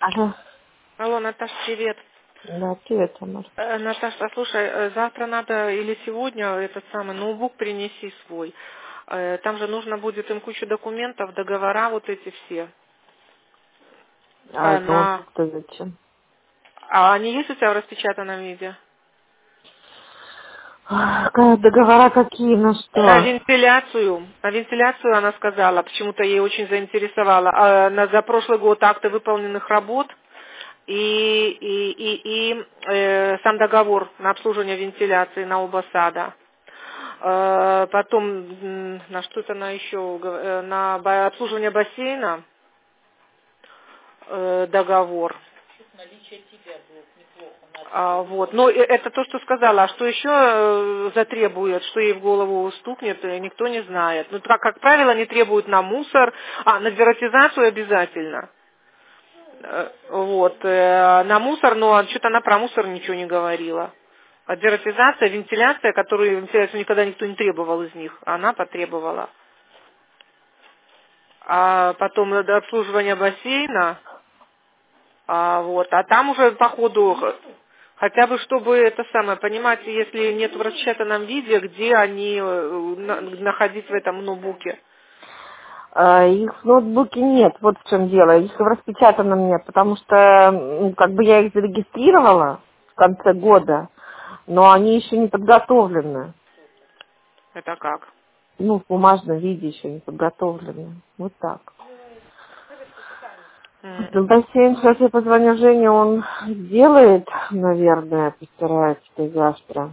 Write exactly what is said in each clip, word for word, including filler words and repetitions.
Алло. Алло, Наташа, привет. Да, привет, Амар. Э, Наташа, слушай, э, завтра надо или сегодня этот самый ноутбук принеси свой. Э, Там же нужно будет им кучу документов, договора вот эти все. А Э, это На... ноутбук-то зачем? А они есть у тебя в распечатанном виде? Ах, какая- договора какие, на На что? вентиляцию. На вентиляцию она сказала, почему-то ей очень заинтересовало. А на, за прошлый год акты выполненных работ и, и, и, и э, сам договор на обслуживание вентиляции на оба сада. Э, потом, м, на что это она еще, гов- э, на ба- обслуживание бассейна э, договор. А, вот. Но э- это то, что сказала. А что еще э, затребует, что ей в голову стукнет, э, никто не знает. Ну, так, как правило, они требуют на мусор, а на дератизацию обязательно. Э, Вот. э, На мусор, но что-то она про мусор ничего не говорила. А дератизация, вентиляция, которую вентиляцию никогда никто не требовал из них, а она потребовала. А потом э, обслуживание бассейна, а, вот, а там уже по ходу х- хотя бы чтобы это самое, понимаете, если нет в распечатанном виде, где они э, на- находить в этом ноутбуке. А, их в ноутбуке нет, вот в чем дело. Их в распечатанном нет, потому что м, как бы я их зарегистрировала в конце года, но они еще не подготовлены. Это как? Ну, в бумажном виде еще не подготовлены. Вот так. М. В бассейн, сейчас я позвоню Жене, он сделает, наверное, постарается завтра.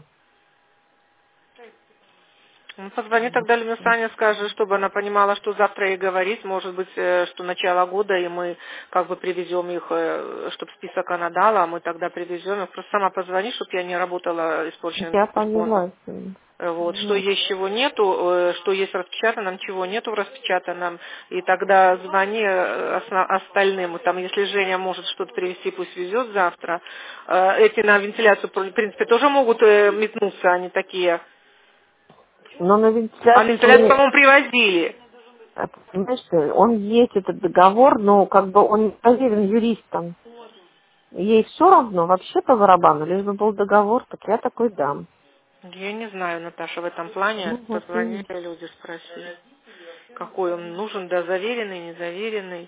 Ну, позвони тогда Люме Сане, скажи, чтобы она понимала, что завтра ей говорить, может быть, э, что начало года, и мы как бы привезем их, чтобы список она дала, а мы тогда привезем их. Просто сама позвони, чтобы я не работала испорченным Я телефоном. поняла. Э, Вот, что Вот. есть, чего нету, э, что есть в распечатанном, чего нету в распечатанном, и тогда звони э, осна- остальным. Там, если Женя может что-то привезти, пусть везет завтра. Э, Эти на вентиляцию, в принципе, тоже могут э, метнуться, они такие. Но на А на вентиляцию, вентиляции, по-моему, привозили. а, понимаешь, что он есть этот договор, но как бы он не проверен юристом. Ей все равно, вообще по барабану, лишь бы был договор, так я такой дам. Я не знаю, Наташа, в этом плане. Ну вот Позвони, видишь. люди спроси, какой он нужен, да, заверенный, незаверенный.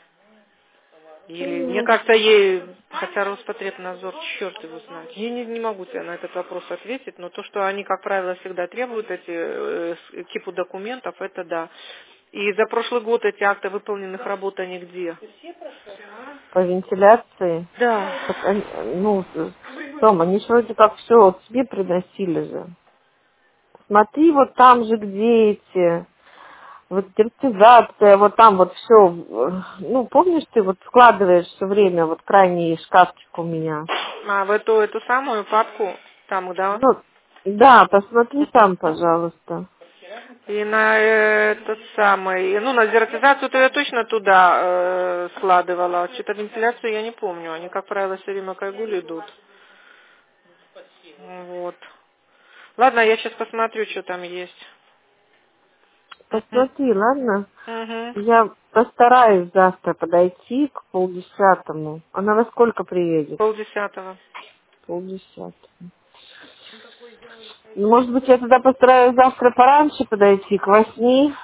Или, мне Ну, кажется, ей, хотя Роспотребнадзор, черт его знает, я не, не могу тебе на этот вопрос ответить, но то, что они, как правило, всегда требуют эти э, с- кипу документов, это да. И за прошлый год эти акты выполненных работ, они где? по вентиляции, Да. так они, ну, Том, они же вроде как все вот себе приносили же. Смотри, вот там же, где эти, вот дертизация, вот там вот все, ну, помнишь, ты вот складываешь все время, вот крайний шкафчик у меня. А в эту, эту самую папку, там, да? Ну, да, посмотри там, пожалуйста. И на этот самый, ну, на дератизацию-то я точно туда э, складывала. Что-то вентиляцию я не помню. Они, как правило, все время к Айгуле идут. Вот. Ладно, я сейчас посмотрю, что там есть. Мгм. Посмотри, ладно? Мгм. Я постараюсь завтра подойти к полдесятому. Она во сколько приедет? Полдесятого. Полдесятого. Ну, может быть, я тогда постараюсь завтра пораньше подойти, к восьми.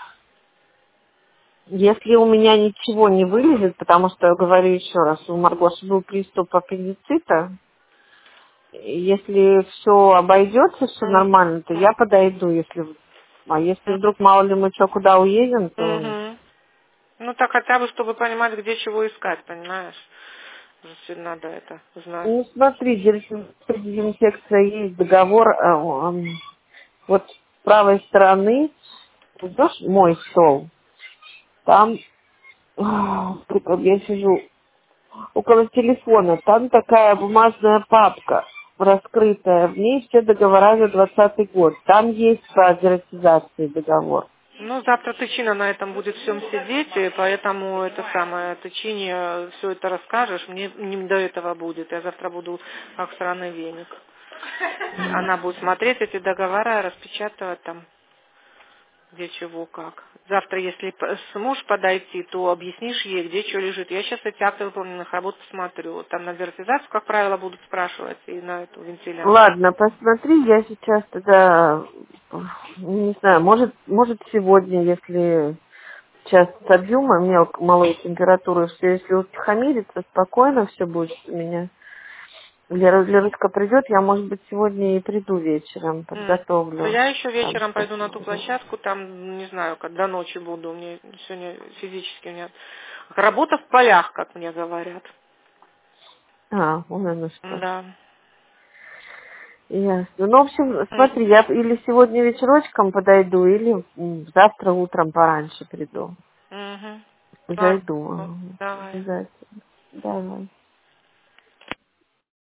Если у меня ничего не вылезет, потому что, я говорю еще раз, у Маргоши был приступ аппендицита, и если все обойдется, все нормально, то я подойду, если... А если вдруг, мало ли, мы что, куда уедем, то... Мгм. Ну, так хотя бы, чтобы понимать, где чего искать, понимаешь? Все надо это знать. Ну, смотри, дезинфекция есть, договор, э, м, вот с правой стороны, идешь мой стол, там, а, тут вот я сижу около телефона, там такая бумажная папка раскрытая, в ней все договора за двадцатый год, там есть по дератизации договор. Ну, завтра Тычина на этом будет всем сидеть, и поэтому это самое, Тычине все это расскажешь, мне не до этого будет. Я завтра буду как сраный веник. Она будет смотреть эти договора, распечатывать там. где чего, как. Завтра, если сможешь подойти, то объяснишь ей, где что лежит. Я сейчас эти акты выполненных работ посмотрю. Там на дезертизацию, как правило, будут спрашивать, и на эту вентиляцию. Ладно, посмотри, я сейчас тогда, не знаю, может, может сегодня, если сейчас собью мел, малую температуру, все, если утихомирится, спокойно все будет у меня. Лера, Лерочка придет, я, может быть, сегодня и приду вечером, М. подготовлю. Я еще Там вечером пойду на ту что-то. площадку, там, не знаю, как до ночи буду. Мне сегодня физически у меня работа в полях, как мне говорят. А, вон оно что. Да. Ясно. Ну, в общем, М. смотри, я или сегодня вечерочком подойду, или м, завтра утром пораньше приду. Мгм. Зайду. Ладно. Ага. Давай. Обязательно. Давай.